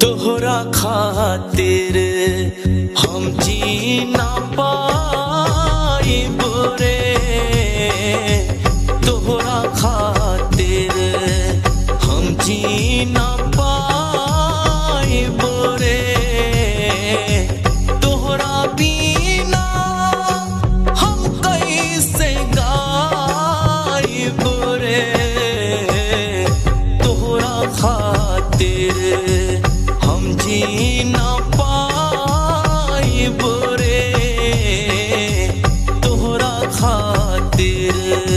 तोहरा खातिर हम जी ना पाइब रे, तोहरा खातिर हम जी ना पाइब रे, तोहरा बिना हम कैसे गाइब रे, तोहरा खातिर हम जी ना पाइब रे, तोहरा खातिर।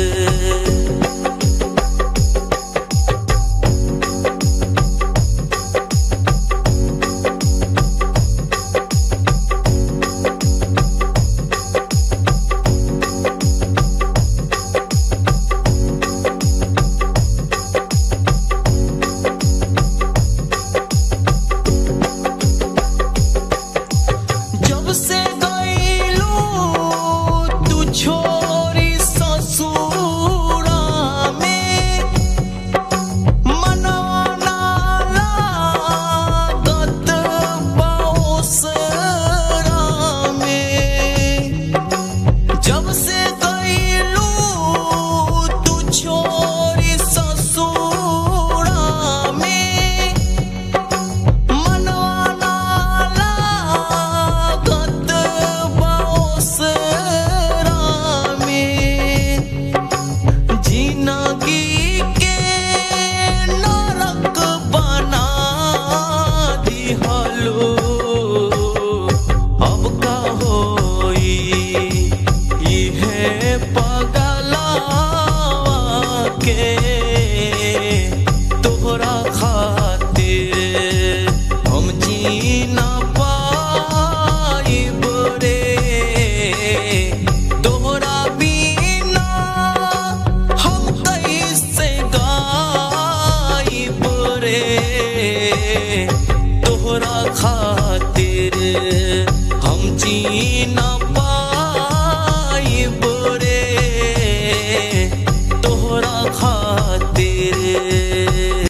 जब से गइलू तू छोरी ससुरा में, मनवा ना लागत बाउसरा में। जब से गइलू तू छोरी ससुरा में, मनवा ना लागत बाउसरा में। जिंदगी के नरक बना दिहलो, अब का होई इहे पगलावा के, तोहरा खातिर हम जी ना पाइब रे, तोहरा बिना हम कैसे गाइब रे, तोहरा खातिर हम जी ना